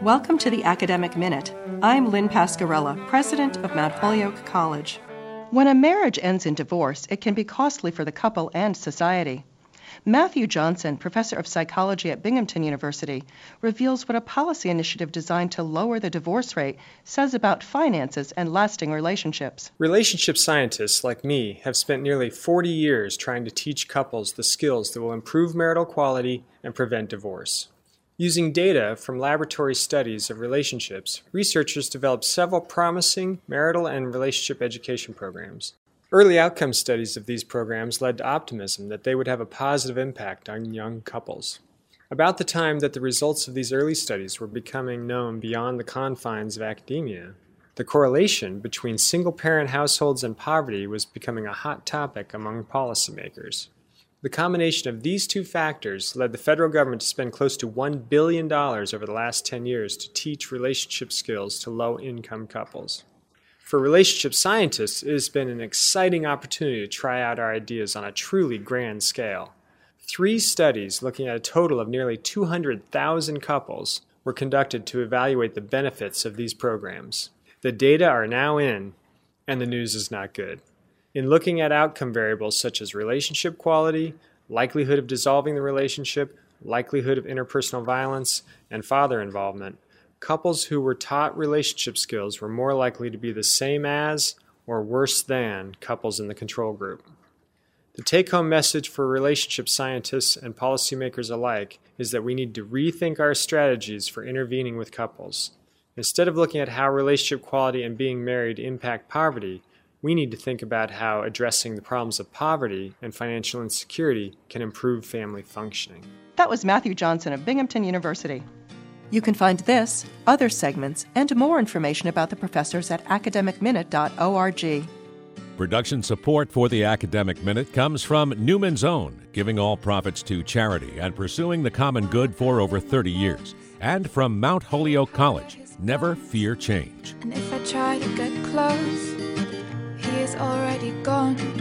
Welcome to the Academic Minute. I'm Lynn Pascarella, president of Mount Holyoke College. When a marriage ends in divorce, it can be costly for the couple and society. Matthew Johnson, professor of psychology at Binghamton University, reveals what a policy initiative designed to lower the divorce rate says about finances and lasting relationships. Relationship scientists like me have spent nearly 40 years trying to teach couples the skills that will improve marital quality and prevent divorce. Using data from laboratory studies of relationships, researchers developed several promising marital and relationship education programs. Early outcome studies of these programs led to optimism that they would have a positive impact on young couples. About the time that the results of these early studies were becoming known beyond the confines of academia, the correlation between single-parent households and poverty was becoming a hot topic among policymakers. The combination of these two factors led the federal government to spend close to $1 billion over the last 10 years to teach relationship skills to low-income couples. For relationship scientists, it has been an exciting opportunity to try out our ideas on a truly grand scale. 3 studies looking at a total of nearly 200,000 couples were conducted to evaluate the benefits of these programs. The data are now in, and the news is not good. In looking at outcome variables such as relationship quality, likelihood of dissolving the relationship, likelihood of interpersonal violence, and father involvement, couples who were taught relationship skills were more likely to be the same as or worse than couples in the control group. The take-home message for relationship scientists and policymakers alike is that we need to rethink our strategies for intervening with couples. Instead of looking at how relationship quality and being married impact poverty, we need to think about how addressing the problems of poverty and financial insecurity can improve family functioning. That was Matthew Johnson of Binghamton University. You can find this, other segments, and more information about the professors at academicminute.org. Production support for the Academic Minute comes from Newman's Own, giving all profits to charity and pursuing the common good for over 30 years. And from Mount Holyoke College, never fear change. And if I try to get close, he is already gone.